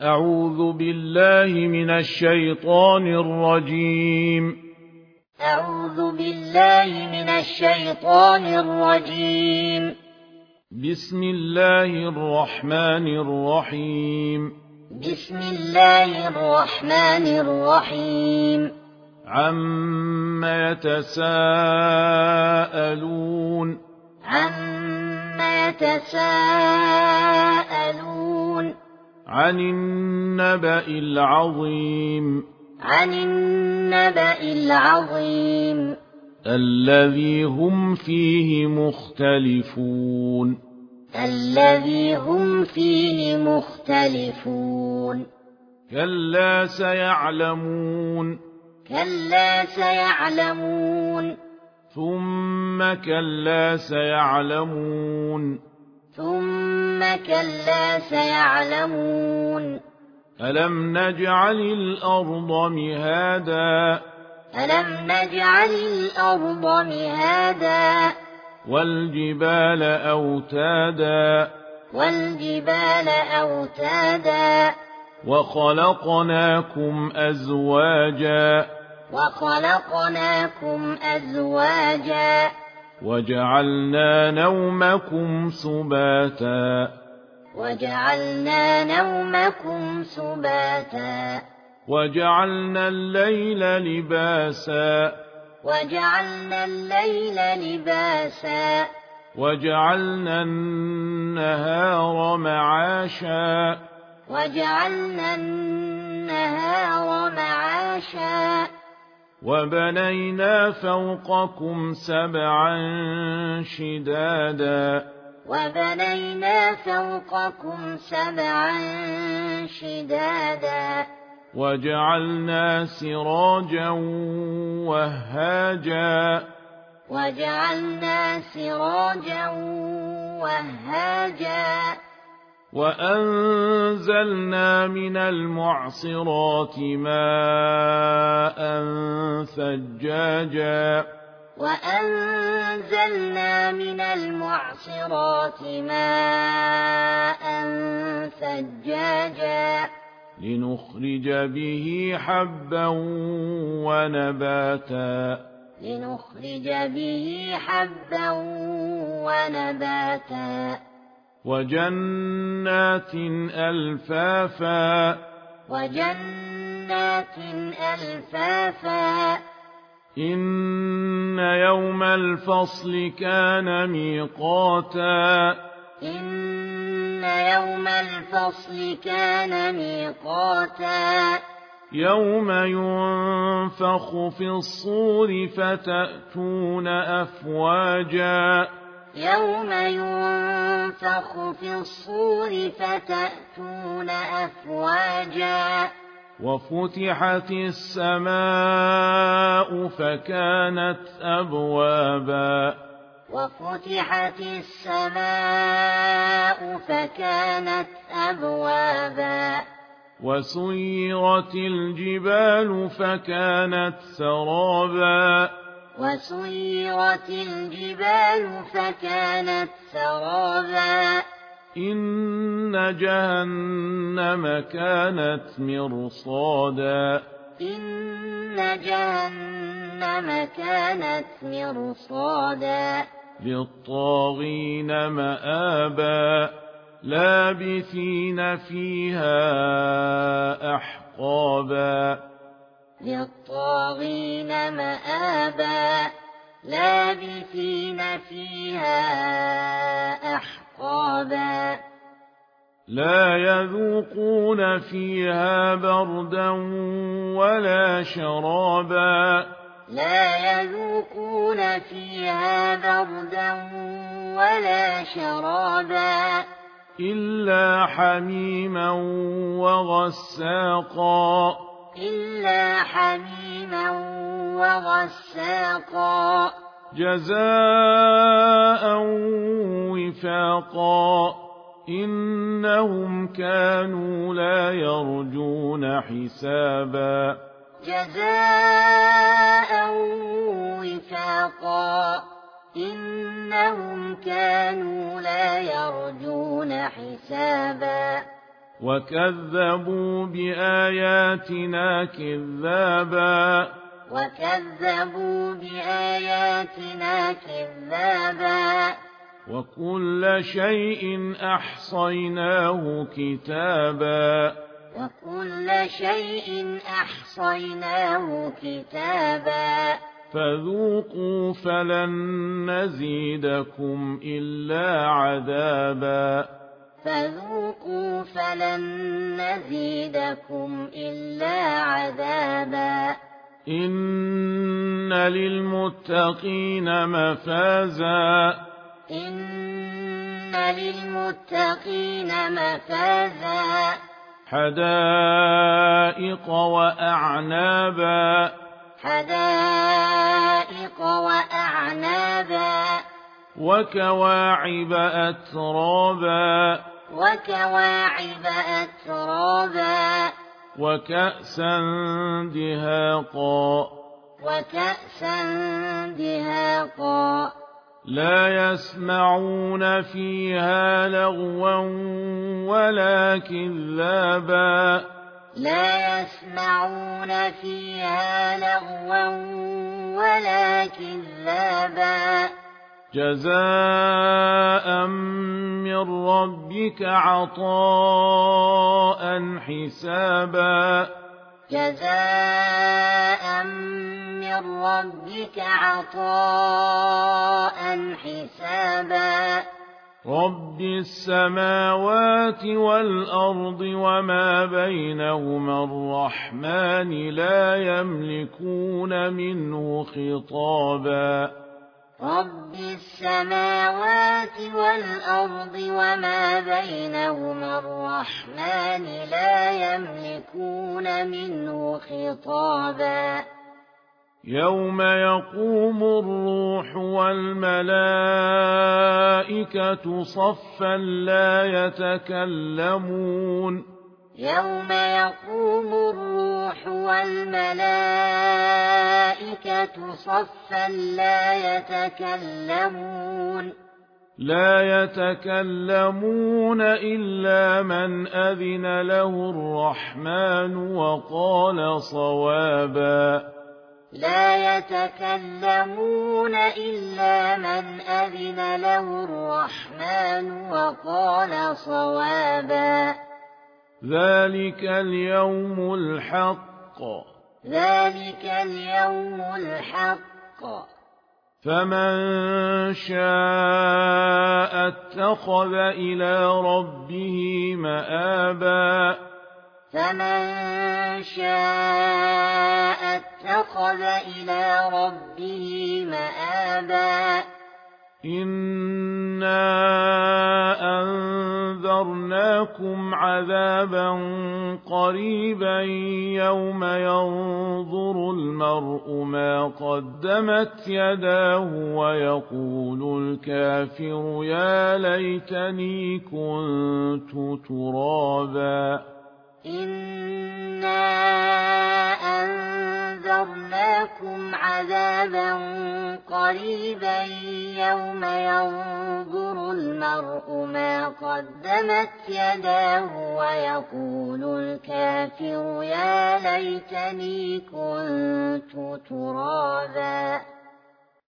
أعوذ بالله من الشيطان الرجيم. أعوذ بالله من الشيطان الرجيم. بسم الله الرحمن الرحيم. بسم الله الرحمن الرحيم. عم يتساءلون. عم يتساءلون. عن النبأ العظيم. عن النبأ العظيم. الذي هم فيه مختلفون. الذي هم فيه مختلفون. كلا سيعلمون. كلا سيعلمون. ثم كلا سيعلمون. ثم كلا سيعلمون. ألم نجعل الأرض مهادا. ألم نجعل الأرض مهادا. والجبال أوتادا. والجبال أوتادا. وخلقناكم أزواجا. وخلقناكم أزواجا. وجعلنا نومكم سباتا. وجعلنا نومكم سباتا. وجعلنا الليل لباسا. وجعلنا الليل لباسا. وجعلنا النهار معاشا. وجعلنا النهار معاشا. وبنينا فوقكم سبعا شدادا. وبنينا فوقكم سبعا شدادا. وجعلنا سراجا وهاجا. وجعلنا سراجا وهاجا. وأنزلنا من المعصرات ماء ثجاجا. وأنزلنا من المعصرات ماء ثجاجا. لنخرج به حبا ونباتا. لنخرج به حبا ونباتا. وجنات ألفافا. وجنات ألفافا. إن يوم الفصل كان ميقاتا. إن يوم الفصل كان ميقاتا. يوم ينفخ في الصور فتأتون أفواجا. يوم ينفخ في الصور فتأتون أفواجا. وفتحت السماء فكانت أبوابا. وفتحت السماء فكانت أبوابا. وسيرت الجبال فكانت سرابا. وسيرت الجبال فكانت سرابا. إن جهنم كانت مرصادا. إن جهنم كانت مرصادا. للطاغين مآبا. لابثين فيها أحقابا. للطاغين مآبا. لابثين فيها أحقابا. لا يذوقون فيها بردا ولا شرابا. لا يذوقون فيها بردا ولا شرابا. إلا حميما وغساقا. إلا حميما وغساقا. جزاء وفاقا. إنهم كانوا لا يرجون حسابا. جزاء وفاقا. إنهم كانوا لا يرجون حسابا. وكذبوا بآياتنا كذابا وكذبوا بآياتنا كذابا وكل شيء أحصيناه كتابا وكل شيء أحصيناه كتابا فذوقوا فلن نزيدكم إلا عذابا فذوقوا فلن نزيدكم إلا عذابا إن للمتقين مفازا إن للمتقين مفازا حدائق وأعنابا حدائق وأعنابا وكواعب أترابا وكواعب أترابا وكأسا دهاقا وكأسا دهاقا لا يسمعون فيها لغوا ولا كذابا لا يسمعون فيها لغوا ولا كذابا جزاء من ربك عطاء حسابا جزاء من ربك عطاء حسابا رب السماوات والأرض وما بينهما الرحمن لا يملكون منه خطابا رب السماوات والأرض وما بينهما الرحمن لا يملكون منه خطابا يوم يقوم الروح والملائكة صفا لا يتكلمون يوم يقوم الروح والملائكة صفا لا يتكلمون إلا من أذن له الرحمن وقال صوابا لا يتكلمون إلا من أذن له الرحمن وقال صوابا ذلك اليوم الحق ذلك اليوم الحق فمن شاء اتخذ إلى ربه مآبا فمن شاء اتخذ إلى ربه مآبا إنا أنذرناكم عذابا قريبا يوم ينظر المرء ما قدمت يداه ويقول الكافر يا ليتني كنت ترابا إنا أنذرناكم عذابا قريبا يوم ينظر المرء ما قدمت يداه ويقول الكافر يا ليتني كنت ترابا